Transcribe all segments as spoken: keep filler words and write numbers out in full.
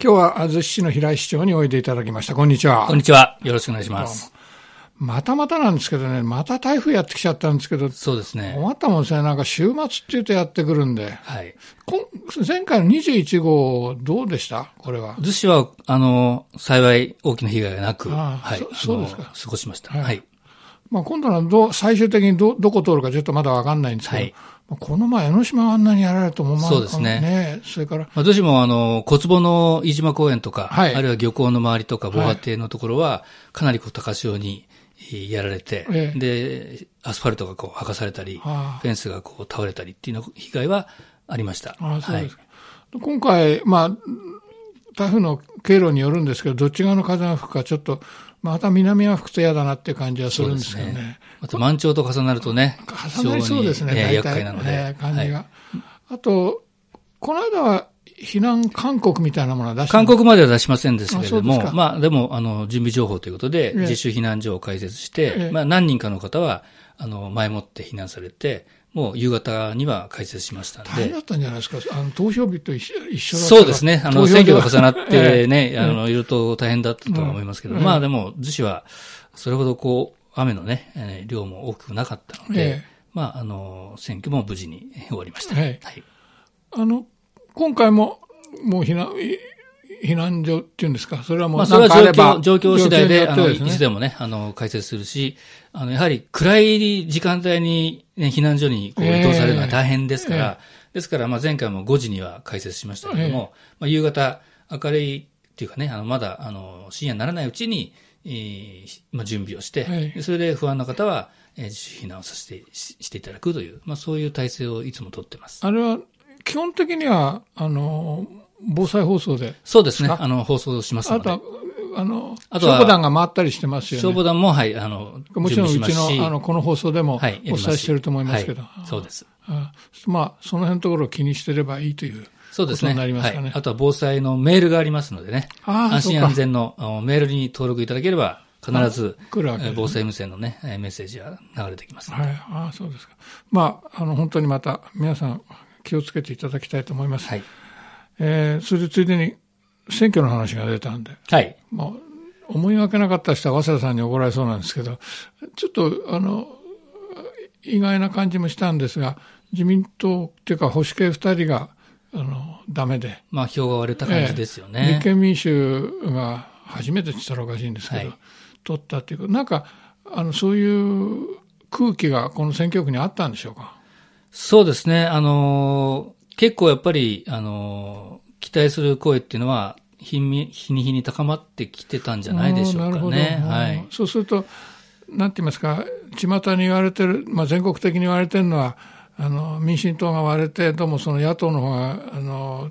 今日は逗子市の平井市長においでいただきました。こんにちは。 こんにちは。よろしくお願いします。 またまたなんですけどね、また台風やってきちゃったんですけど、 そうですね。 困ったもんですね。なんか週末っていうとやってくるんで。 はい。 前回のにじゅういち号どうでしたこれは。 逗子は、あの、幸い大きな被害がなく、 ああ、 はい。 そ, そうですか。 過ごしました。 はい。 はい、 まあ、今度はど最終的に ど, どこ通るかちょっとまだわかんないんですけど、はい、この前江ノ島があんなにやられると思わなかった。 そうですね。 ねそれから。 まあ、逗子もあの、小坪の飯島公園とか、 はい、 あるいは漁港の周りとか防波堤のところは、かなりこう高潮にやられて、ええ、で、アスファルトがこう剥がされたり、フェンスがこう倒れたりっていうの被害はありました。 ああそうですか。はい、今回、まあ、台風の経路によるんですけど、どっち側の風が吹くかちょっと、また南が吹くと嫌だなっていう感じはするんですけどね。ねまた満潮と重なるとね、 重なりそうですね、 非常に、 大体厄介なので、 ね、感じが。はい、あと、この間は避難勧告みたいなものは出して勧告までは出しませんでしたけれども、 あまあでも、あの、準備情報ということで、 ええ、 自主避難所を開設して、 ええ、 まあ何人かの方は、あの、前もって避難されて、もう夕方には開設しましたので。 大変だったんじゃないですか。あの、投票日と一緒、一緒だったそうですね。あの、選挙が重なってね、 ええ、 あの、いろいろと大変だったとは思いますけど、うん、まあでも、逗子は、それほどこう、雨のね、えー、量も多くなかったので、ええ、まあ、あの、選挙も無事に終わりました。 ええ、はい。あの、今回も、もう避難、避難所っていうんですか、それはもう、 まあ、それは状況、状況次第で、あの、いつでもね、あの、開設するし、あの、やはり暗い時間帯に、ね、避難所にこう移動されるのは大変ですから、えー、ですから、まあ、前回もごじには開設しましたけども、えー、まあ、夕方、明るいっていうかね、あの、まだ、あの、深夜にならないうちに、えー、まあ、準備をして、はい、それで不安な方は、えー、自主避難をさせてし、していただくという、まあ、そういう体制をいつも取ってます。 あれは、基本的には、あの、防災放送で。 そうですね。あの、放送しますので。 あとは、あの、消防団が回ったりしてますよね。 消防団も、はい、あの、 もちろんうちの、あの、この放送でもお伝えしていると思いますけど。 はいはい、そうです。 あまあ、その辺のところを気にしてればいいということになりますかね。 はい、あとは防災のメールがありますのでね。安心安全のメールに登録いただければ、必ず、防災無線のね、メッセージが流れてきます。 はい。ああ、そうですか。まあ、あの、本当にまた、皆さん気をつけていただきたいと思います。はい。えー、それでついでに、選挙の話が出たんで。 はい。 まあ、思いがけなかった人は早稲田さんに怒られそうなんですけど、ちょっと、あの、意外な感じもしたんですが、自民党っていうか保守系二人が、あの、ダメで。 まあ、票が割れた感じですよね。 えー、立憲民主が初めてって言ったらおかしいんですけど、はい、取ったっていうか、なんか、あの、そういう空気がこの選挙区にあったんでしょうか。 そうですね。あの、結構やっぱり、あの、期待する声っていうのは、日に日に高まってきてたんじゃないでしょうかね。はい。 そうすると、なんて言いますか、巷に言われてる、まあ、全国的に言われてるのは、あの、民進党が割れて、どうもその野党の方が、あの、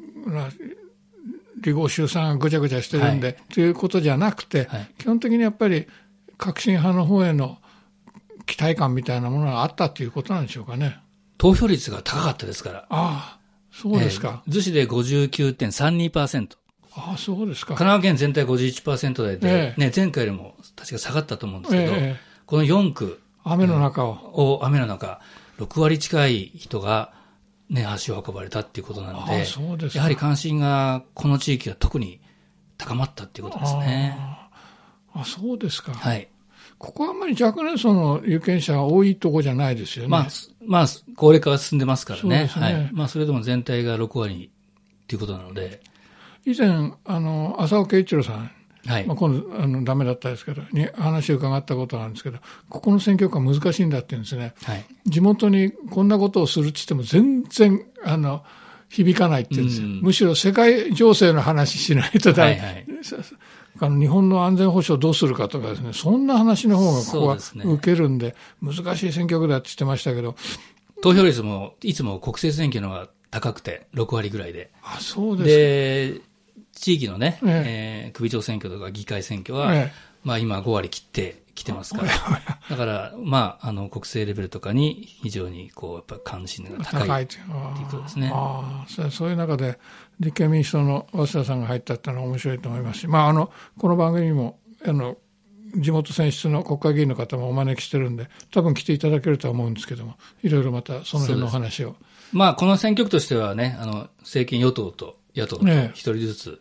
離合集散がぐちゃぐちゃしてるんで、はい、ということじゃなくて、はい、基本的にやっぱり革新派の方への期待感みたいなものがあったということなんでしょうかね。 投票率が高かったですから。 ああ、そうですか。 えー、逗子で ごじゅうきゅうてんさんにパーセント。 ああ、そうですか。 神奈川県全体 ごじゅういちパーセント 台で、ええ、ね、前回よりも確か下がったと思うんですけど、ええ、このよん区。 雨の中を。 を、雨の中、ろくわり近い人が、ね、足を運ばれたっていうことなので、 ああ、そうですか。 やはり関心が、この地域は特に高まったっていうことですね。 ああ、そうですか。 はい。 ここはあんまり若年層の有権者が多いとこじゃないですよね。 まあ、まあ、高齢化が進んでますからね。 そうですね。 はい。まあ、それでも全体がろくわりっていうことなので。 以前、あの、浅尾慶一郎さん、はい。まあ、今度、あの、ダメだったですけど、に話を伺ったことがあるんですけど、ここの選挙区は難しいんだって言うんですね。はい。地元にこんなことをするって言っても全然、あの、響かないって言うんですよ。むしろ世界情勢の話しないとだ、はいはい、あの日本の安全保障どうするかとかですね、そんな話の方がここは受けるんで、難しい選挙区だって言ってましたけど。 投票率もいつも国政選挙の方が高くて、ろくわりぐらいで。 あ、そうですか。 で、地域のね、えええー、首長選挙とか議会選挙は、ええ、まあ今ごわり切ってきてますから。だから、まあ、あの、国政レベルとかに非常にこう、やっぱ関心が高い。高いということですね。 ああ、そういう中で、立憲民主党の早稲田さんが入ったってのは面白いと思いますし、まあ、あの、この番組にも、あの、地元選出の国会議員の方もお招きしてるんで、多分来ていただけるとは思うんですけども、いろいろまたその辺のお話を。 まあ、この選挙区としてはね、あの、政権与党と野党と一人ずつ、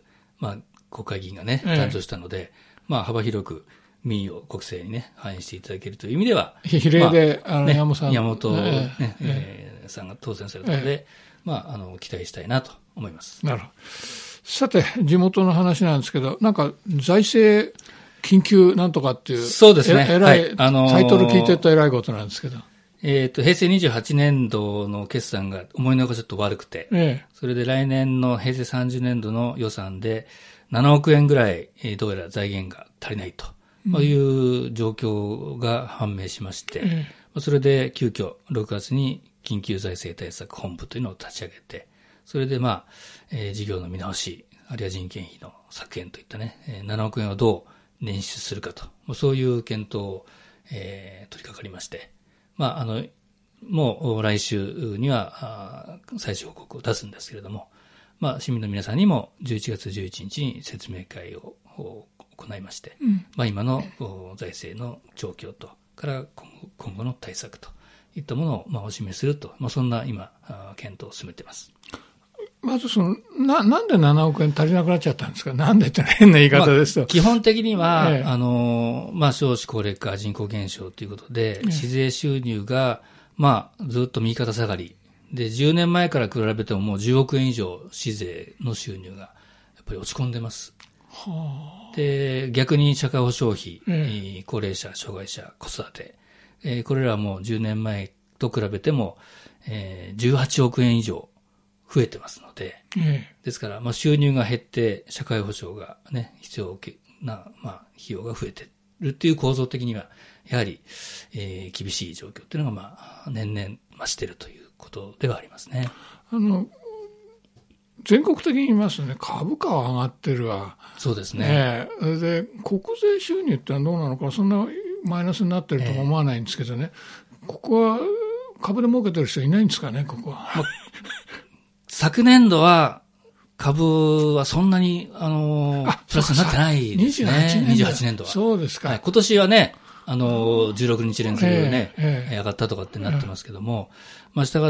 まあ、国会議員がね、誕生したので、ええ、まあ、幅広く民意を国政にね、反映していただけるという意味では、 比例で、 まあ、 あの、 ね、 山本さん。 山本、ね、 えええー、さんが当選されたので、ええ、まあ、あの、期待したいなと思います。 なるほど。さて、地元の話なんですけど、なんか、財政緊急なんとかっていう、 そうですね。 えらい、はい、あのー、タイトル聞いてると偉いことなんですけど。 えっと、平成にじゅうはちねんどの決算が思いのほかちょっと悪くて、ええ、それで来年の平成さんじゅうねんどの予算でななおくえんぐらい、えー、どうやら財源が足りないと、うん、いう状況が判明しまして、ええ、それで急遽ろくがつに緊急財政対策本部というのを立ち上げて、それでまあ、えー、事業の見直し、あるいは人件費の削減といったね、えー、ななおくえんをどう捻出するかと、そういう検討を、えー、取り掛かりまして、まあ、あの、もう来週には最終報告を出すんですけれども、まあ、市民の皆さんにもじゅういちがつじゅういちにちに説明会を行いまして、うん、まあ、今の財政の状況と、から今後、今後の対策といったものをまあお示しすると、まあ、そんな今、検討を進めています。 まずその、な、なんでななおくえん足りなくなっちゃったんですか？なんでって変な言い方ですと。まあ、 基本的には、ええ、あの、まあ、少子高齢化、人口減少ということで、ええ、市税収入が、まあ、ずっと右肩下がり。で、じゅうねんまえから比べてももうじゅうおくえん以上市税の収入がやっぱり落ち込んでます。はあ、で、逆に社会保障費、ええ、高齢者、障害者、子育て、えー、これらはもうじゅうねんまえと比べても、えー、じゅうはちおくえん以上増えてますので、ええ、ですから、まあ、収入が減って、社会保障がね、必要な、まあ、費用が増えてるっていう構造的には、やはり、えー、厳しい状況っていうのが、まあ、年々増しているということではありますね。 あの、全国的に言いますとね、株価は上がってるわ。 そうですね。 えー、で、国税収入ってのはどうなのか、そんなマイナスになってるとも思わないんですけどね、えー、ここは株で儲けてる人いないんですかね、ここは。まあ昨年度は株はそんなに、あのー、プラスになってないですね。にじゅうはちねんどは。 そうですか。 はい、今年はね、あのー、じゅうろくにち連続でね、えーえー、上がったとかってなってますけども、えー、まあ、したがって、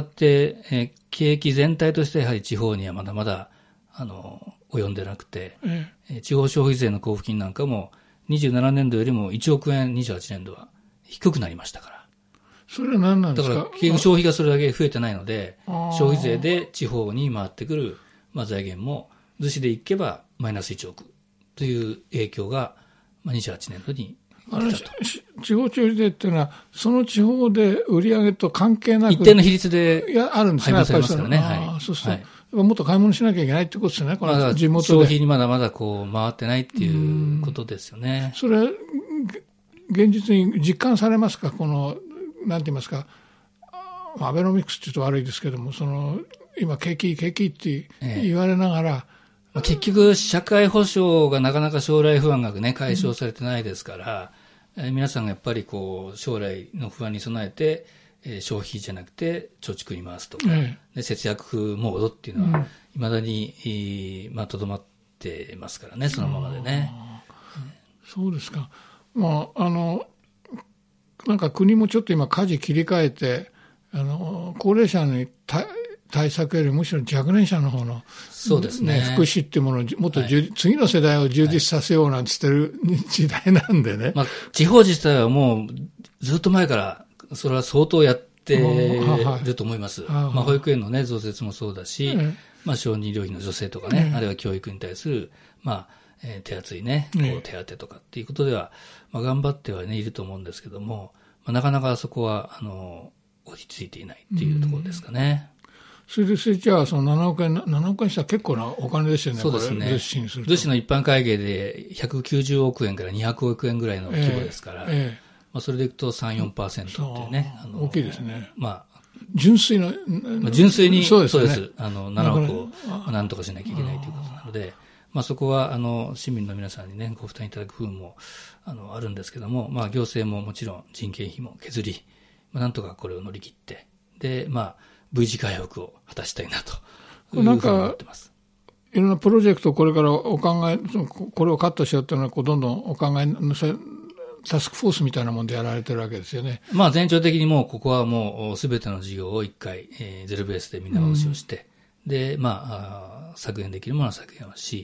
えー、景気全体としてやはり地方にはまだまだ、あのー、及んでなくて、えー、地方消費税の交付金なんかもにじゅうななねんどよりもいちおくえんにじゅうはちねんどは低くなりましたから。 それは何なんですか？ だから、結局消費がそれだけ増えてないので、消費税で地方に回ってくる、まあ、財源も、図紙でいけばマイナスいちおくという影響が、まあ、にじゅうはちねんどに出たと。 地方消費税っていうのは、その地方で売り上げと関係なく。 一定の比率で、 いや、あるんですね。 配分されますからね。 はい。そうすると、はい、もっと買い物しなきゃいけないってことですね。この地元で。 消費にまだまだこう、回ってないっていうことですよね。 それ、現実に実感されますか？この、なんて言いますか、アベノミクスって言うと悪いですけども、その、今、景気、景気って言われながら、 ええ、結局、社会保障がなかなか将来不安がね、解消されてないですから、うん、え皆さんがやっぱりこう、将来の不安に備えて、えー、消費じゃなくて、貯蓄に回すとか、ええ、で節約モードっていうのは、いまだに、まあ、とどまってますからね、そのままでね。 そうですか。まあ、あの、なんか国もちょっと今舵切り替えて、あの、高齢者に対策よりむしろ若年者の方の、 そうですね。 福祉っていうものをもっと、はい、次の世代を充実させようなんて言ってる時代なんでね。 まあ、地方自治体はもうずっと前からそれは相当やってると思います。まあ、保育園のね、増設もそうだし、ええ、まあ、小児医療費の助成とかね、ええ、あるいは教育に対する、まあ、えー、手厚いね、こう手当とかっていうことでは、まあ、頑張ってはね、いると思うんですけども、まあ、なかなかそこは、あの、落ち着いていないっていうところですかね。 それで、それじゃあ、そのななおくえん、ななおくえんしたら結構なお金ですよね、 そうですね。 これ、図紙にすると。 図紙の一般会計でひゃくきゅうじゅうおくえんからにひゃくおくえんぐらいの規模ですから、えーえー、まあ、それでいくとさん、よんパーセント っていうね。 あの大きいですね。 まあ、 純粋の、 まあ、純粋に、 そうです、ね、 そうです。あの、ななおくをなんとかしなきゃいけないということなので、まあ、そこは、あの、市民の皆さんにね、ご負担いただく部分も、あの、あるんですけども、まあ、行政ももちろん人件費も削り、まあ、なんとかこれを乗り切って、で、まあ、V 字回復を果たしたいなというふうに思ってます。 いろんなプロジェクトをこれからお考え、これをカットしようというのは、こうどんどんお考えのタスクフォースみたいなもんでやられてるわけですよね。 まあ、全長的にもう、ここはもう、すべての事業を一回、えー、ゼロベースで見直しをして、うん、で、まあ、削減できるものは削減をし、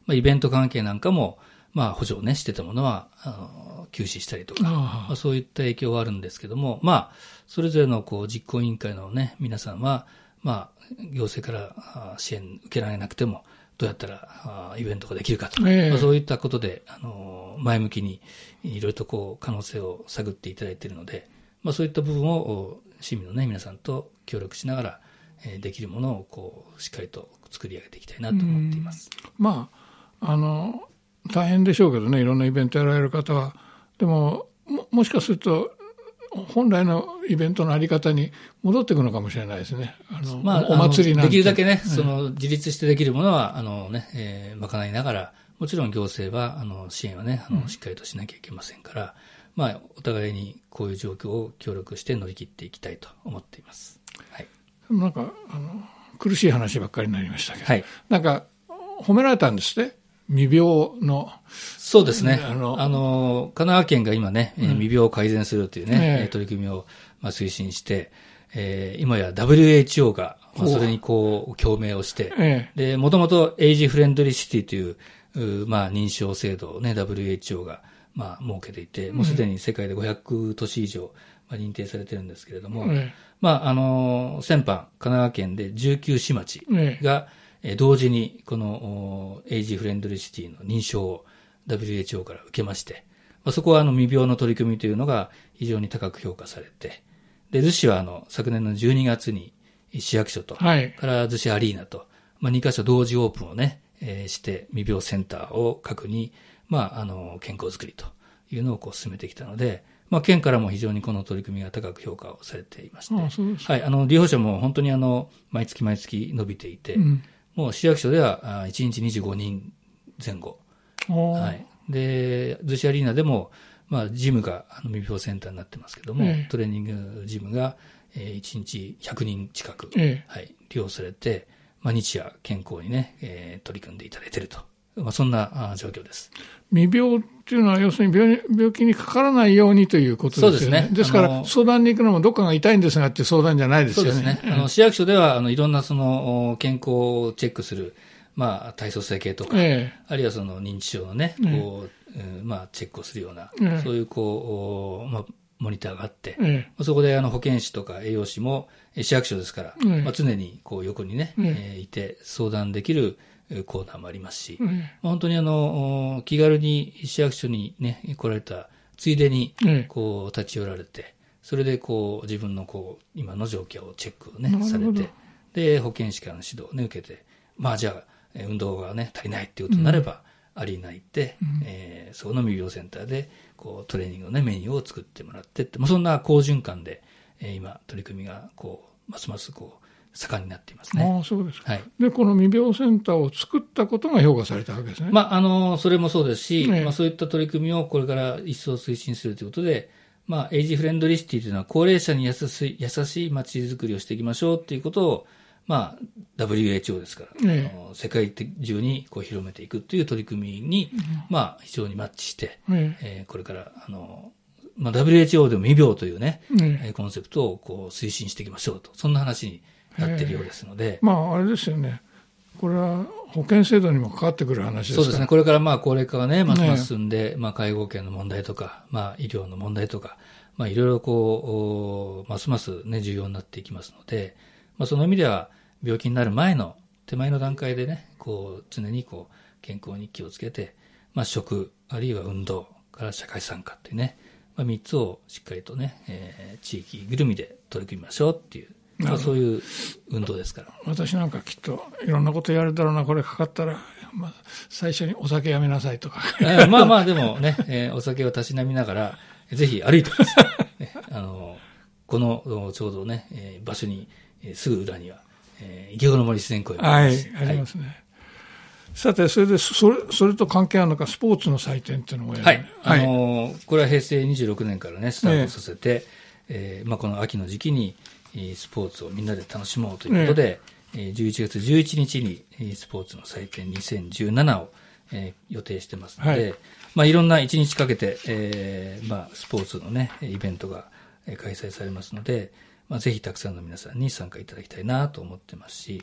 まあ、イベント関係なんかも、まあ、補助をね、してたものは、あの、休止したりとか、まあ、そういった影響はあるんですけども、まあ、それぞれの、こう、実行委員会のね、皆さんは、まあ、行政から支援受けられなくても、どうやったらイベントができるかと、えーまあ、そういったことで、あの、前向きに、いろいろとこう、可能性を探っていただいているので、まあ、そういった部分を、市民のね、皆さんと協力しながら、えー、できるものを、こう、しっかりと作り上げていきたいなと思っています。 まあ、あの、大変でしょうけどね、いろんなイベントやられる方は。でも、も、もしかすると、本来のイベントのあり方に戻っていくのかもしれないですね。あの、まあ、お祭りなんて。 できるだけね、うん、その、自立してできるものは、あのね、えー、賄いながら、もちろん行政は、あの、支援はね、あの、しっかりとしなきゃいけませんから、うん、まあ、お互いにこういう状況を協力して乗り切っていきたいと思っています。はい。 なんか、あの、苦しい話ばっかりになりましたけど、はい。なんか、褒められたんですね。未病の。 そうですね。あの、あの神奈川県が今ね、うん、未病を改善するというね、えー、取り組みを、まあ、推進して、えー、今や ダブリューエイチオー が、まあ、それにこう、共鳴をして、えー、で、もともとエイジフレンドリーシティという、うまあ、認証制度をね、ダブリューエイチオー が、まあ、設けていて、もうすでに世界でごひゃく都市以上、まあ、認定されてるんですけれども、えー、まあ、あの、先般、神奈川県でじゅうきゅう市町が、えー同時にこのエイジフレンドリーシティの認証を ダブリューエイチオー から受けまして、まあ、そこはあの未病の取り組みというのが非常に高く評価されて、で、逗子はあの昨年のじゅうにがつに市役所と、はい、から逗子アリーナと、まあ、にカ所同時オープンをね、えー、して未病センターを核に、まあ、あの健康づくりというのをこう進めてきたので、まあ、県からも非常にこの取り組みが高く評価をされていまして、ああそうですはい、あの利用者も本当にあの毎月毎月伸びていて、うんもう市役所ではいちにちにじゅうごにんぜん後。はい。で、逗子アリーナでも、まあ、ジムがあの未病センターになってますけども、ええ、トレーニングジムがいちにちひゃくにん近く、ええ、はい、利用されて、まあ、日夜健康にね、えー、取り組んでいただいていると。まあ、そんな状況です。 未病っていうのは、要するに 病, 病気にかからないようにということですよね。そうですね。ですから、相談に行くのもどっかが痛いんですがっていう相談じゃないですよね。 そうですね。あの、市役所では、あの、いろんなその、健康をチェックする、まあ、体組成計とか、ええ、あるいはその認知症のね、こう、ええ、まあ、チェックをするような、ええ、そういう、こう、まあ、モニターがあって、ええ、そこで、あの、保健師とか栄養士も、市役所ですから、ええ、まあ、常に、こう、横にね、ええ、いて、相談できる、コーナーもありますし、うん、本当にあの、気軽に市役所にね、来られたついでに、こう、立ち寄られて、それでこう、自分のこう、今の状況をチェックをね、されて、で、保健師からの指導をね、受けて、まあじゃあ、運動がね、足りないっていうことになれば、うん、アリーナ行って、うんえー、そこの未病センターで、こう、トレーニングのね、メニューを作ってもらってって、まあ、そんな好循環で、えー、今、取り組みが、こう、ますますこう、盛んになっていますね。 ああ、そうですか。はい。で、この未病センターを作ったことが評価されたわけですね。 まあ、あの、それもそうですし、ね、まあ、そういった取り組みをこれから一層推進するということで、まあ、エイジフレンドリーシティというのは、高齢者に優しい、優しい街づくりをしていきましょうということを、まあ、ダブリューエイチオー ですから、ね、あの世界中にこう広めていくという取り組みに、うん、まあ、非常にマッチして、ねえー、これから、あの、まあ、ダブリューエイチオー でも未病というね、ねコンセプトをこう推進していきましょうと、そんな話になっているようですので。 まあ、あれですよね。これは保険制度にも関わってくる話ですか。 そうですね。これからまあ高齢化がね、ますます進んで、ね、まあ介護保険の問題とか、まあ医療の問題とか、まあいろいろこう、ますますね、重要になっていきますので、まあその意味では病気になる前の手前の段階でね、こう常にこう健康に気をつけて、まあ食、あるいは運動から社会参加っていうね、まあみっつをしっかりとね、えー、地域ぐるみで取り組みましょうっていう、まあ、そういう運動ですから。 私なんかきっといろんなことやるだろうな、これかかったら、まあ、最初にお酒やめなさいとか。 まあまあでもね、えー、お酒をたしなみながら、ぜひ歩いてください、ね。あの、このちょうどね、えー、場所に、えー、すぐ裏には、えー、池子の森自然公園があります。 はい、ありますね。はい、さて、それで、それ、それと関係あるのか、スポーツの祭典っていうのもやる、 ね。はい。あのー、これはへいせいにじゅうろくねんからね、スタートさせて、ねえー、まあこの秋の時期に、スポーツをみんなで楽しもうということで、ね、じゅういちがつじゅういちにちにスポーツの祭典にせんじゅうななを、えー、予定してますので、はい、まあいろんないちにちかけて、えー、まあスポーツのね、イベントが開催されますので、まあぜひたくさんの皆さんに参加いただきたいなと思ってますし、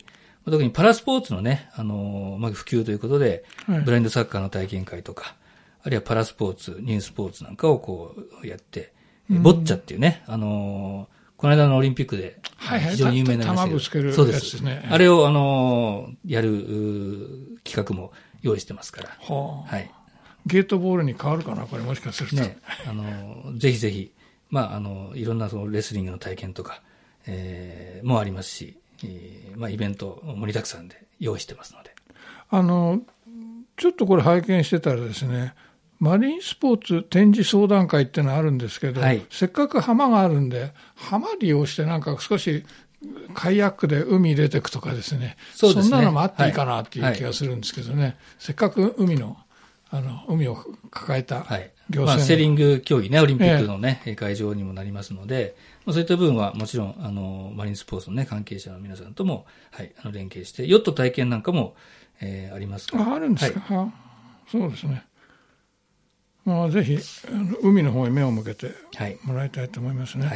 特にパラスポーツのね、あの、まあ、普及ということで、はい、ブラインドサッカーの体験会とか、あるいはパラスポーツ、ニュースポーツなんかをこうやって、うん、ボッチャっていうね、あの、この間のオリンピックで、非常に有名な話ですけど、 そうです。あれを、あの、やる企画も用意してますから。 はあ、はい。 ゲートボールに変わるかな、これもしかすると。 ね、あの、ぜひぜひ、まあ、あの、いろんなそのレスリングの体験とか、えー、もありますし、えー、まあ、イベント盛りだくさんで用意してますので。 あの、ちょっとこれ拝見してたらですね、マリンスポーツ展示相談会っていうのがあるんですけど、はい、せっかく浜があるんで、浜利用してなんか少しカヤックで海出てくとかですね、そうですね、そんなのもあっていいかなっていう気がするんですけどね、はいはい、せっかく海の、あの、海を抱えた行政の、 はい、まあ、セーリング競技ね、オリンピックのね、えー、会場にもなりますので、まあ、そういった部分はもちろん、あの、マリンスポーツのね、関係者の皆さんとも、はい、あの、連携して、ヨット体験なんかも、えー、ありますから。 あ、あるんですか、はい、そうですね。まあ、ぜひ海の方へ目を向けてもらいたいと思いますね。はい、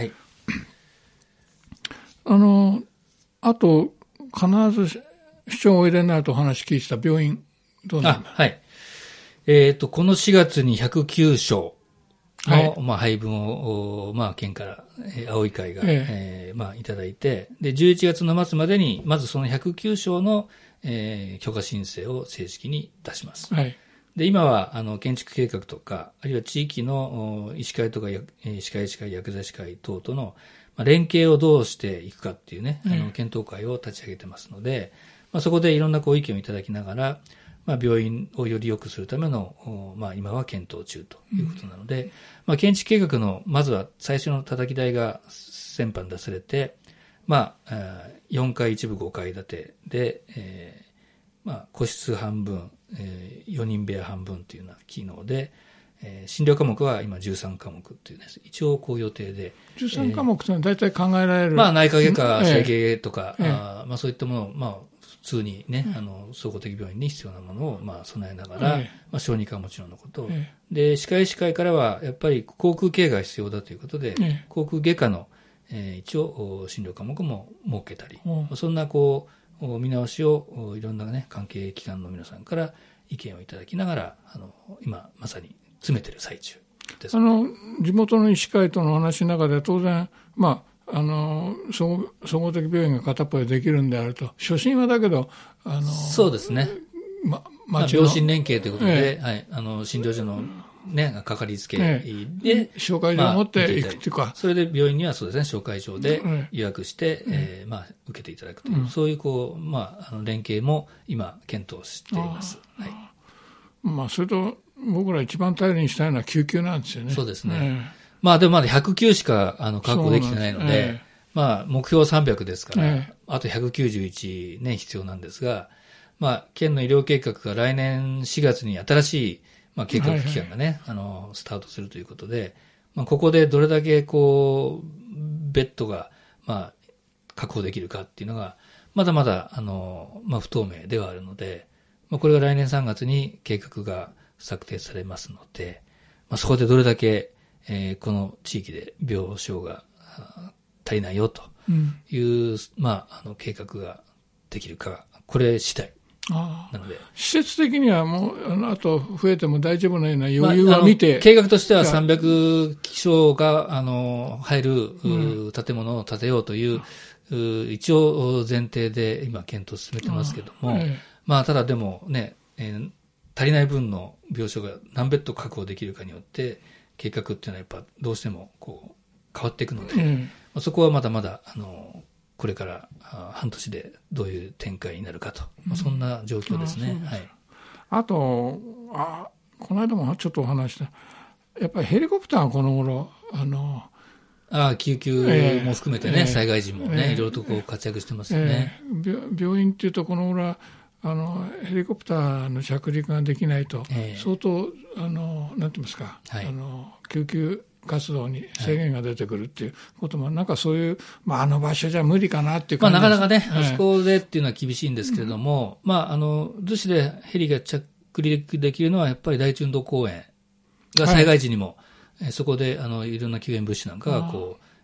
あのあと必ず市長をお入れになるとお話聞いてた病院どうなんだ。 あ、はい。えっ、ー、とこのしがつにひゃくきゅうしょうの、はい、まあ、配分をまあ県から、えー、青い会が、えええー、まあいただいて、でじゅういちがつの末までにまずそのひゃくきゅうしょうの、えー、許可申請を正式に出します。はい。で、今は、あの、建築計画とか、あるいは地域の医師会とか、歯科医師会、薬剤師会等との、まあ、連携をどうしていくかっていうね、うん、あの、検討会を立ち上げてますので、まあ、そこでいろんなこう意見をいただきながら、まあ、病院をより良くするための、まあ、今は検討中ということなので、うん、まあ、建築計画の、まずは最初の叩き台が先般出されて、まあ、よんかい一部ごかい建てで、えーまあ、個室半分、えー、よにん部屋半分というような機能で、えー、診療科目は今じゅうさんかもくというです、一応こう予定で。 じゅうさんかもくというのは大体考えられる、えー、 まあ内科外科、整形とか、えーあまあそういったものを、まあ普通にね、えー、あの、総合的病院に必要なものを、まあ備えながら、えー、まあ小児科はもちろんのこと、えー、で、歯科医師会からはやっぱり口腔系が必要だということで、えー、口腔外科の、えー、一応診療科目も設けたり、そんなこう、見直しをいろんなね、関係機関の皆さんから意見をいただきながら、あの、今まさに詰めてる最中です。 あの、地元の医師会との話の中で当然、まあ、あの、総合、総合的病院が片っぽでできるんであると、初診はだけど、あの、 そうですね。ま、まあ、病診連携ということで、ええ、はい、あの、診療所のね、かかりつけで、ええ、紹介状を持っていくっていうか、まあ、 それで病院にはそうですね、紹介状で予約して、えええー、まあ、受けていただくという、うん、そういうこう、まあ、あの連携も今、検討しています。はい。 まあ、それと、僕ら一番頼りにしたいのは救急なんですよね。 そうですね。ええ、まあ、でもまだひゃくきゅうしか、あの、確保できてないので、ええ、まあ、目標はさんびゃくですから、ええ、あとひゃくきゅうじゅういちね、必要なんですが、まあ、県の医療計画が来年しがつに新しい、まあ、計画期間がね、はいはい、あの、スタートするということで、まあ、ここでどれだけこう、ベッドが、まあ、確保できるかっていうのが、まだまだ、あの、まあ、不透明ではあるので、まあ、これが来年さんがつに計画が策定されますので、まあ、そこでどれだけ、えー、この地域で病床が足りないよという、うん、まあ、あの、計画ができるか、これ次第。 ああ、なので施設的にはもうあのあと増えても大丈夫なような余裕は見て、まあ、 計画としてはさんびゃくきょうがあの入る、うん、建物を建てようという、うん、一応前提で今検討を進めてますけども、あ、ええ、まあただでもね、えー、足りない分の病床が何ベッド確保できるかによって計画っていうのはやっぱどうしてもこう変わっていくので、うん、まあ、そこはまだまだあのこれから半年でどういう展開になるかと、まあ、そんな状況ですね。うん、あ, はい、 あとあ、この間もちょっとお話した、やっぱりヘリコプターがこの頃、あの、 ああ、救急も含めてね、えー、災害時もね、えー、いろいろとこう活躍してますよね。 えー、病院っていうと、この頃はあのヘリコプターの着陸ができないと、えー、相当、あの、なんて言いますか、はい、あの救急活動に制限が出てくるっていうことも、はい、なんかそういう、まあ、あの場所じゃ無理かなっていう感じです。 まあ、なかなかね、はい、あそこでっていうのは厳しいんですけれども、うん、まあ、あの、逗子でヘリが着陸できるのは、やっぱり大中運動公園が災害時にも、はい、そこで、あの、いろんな救援物資なんかがこう、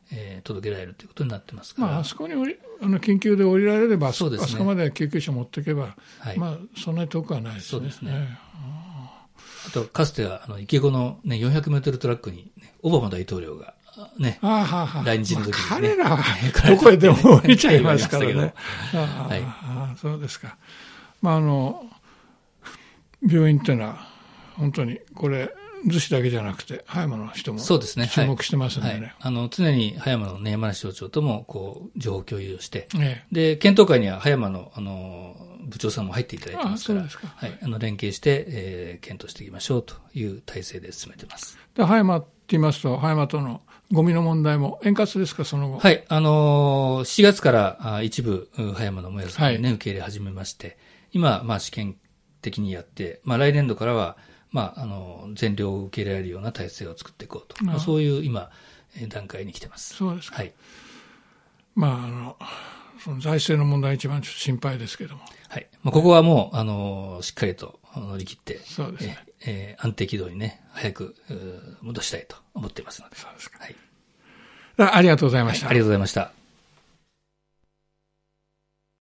えー、届けられるということになってますから。 まあ、あそこに降りあの緊急で降りられれば、そうですね、あそこまで救急車持っていけば、はい、まあ、そんなに遠くはないですね。そうですね。ね、 あと、かつては、あの、池子のね、よんひゃくメートルトラックに、ね、オバマ大統領が、ね、あはは来日の時に、ね、 まあ、彼らは、どこへでも降りちゃいますからね。あ、はい、あ、そうですか。まあ、あの、病院っていうのは、本当に、これ、逗子だけじゃなくて、葉山の人も注目してますんでね。はいはい、 あの常に葉山の、ね、山梨町長ともこう情報共有をして、ええ、で検討会には葉山の、あの部長さんも入っていただいてますから、あ、そうですか、はい、あの連携して、えー、検討していきましょうという体制で進めています。 で葉山って言いますと、葉山とのゴミの問題も円滑ですか、その後。 はい、あのー、しちがつからあ一部葉山の燃やすね、はい、受け入れ始めまして、今まあ試験的にやって、まあ来年度からはまあ、あの、全量を受け入れられるような体制を作っていこうと。まあ、そういう今、段階に来てます。 そうですか。 はい。 まあ、あの、その財政の問題一番ちょっと心配ですけども。 はい。まあ、ここはもう、あの、しっかりと乗り切って、 そうですね。 えー、安定軌道にね、早く戻したいと思っていますので。 そうですか。 はい。 ありがとうございました、 はい。ありがとうございました。